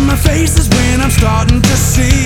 my face is when I'm starting to see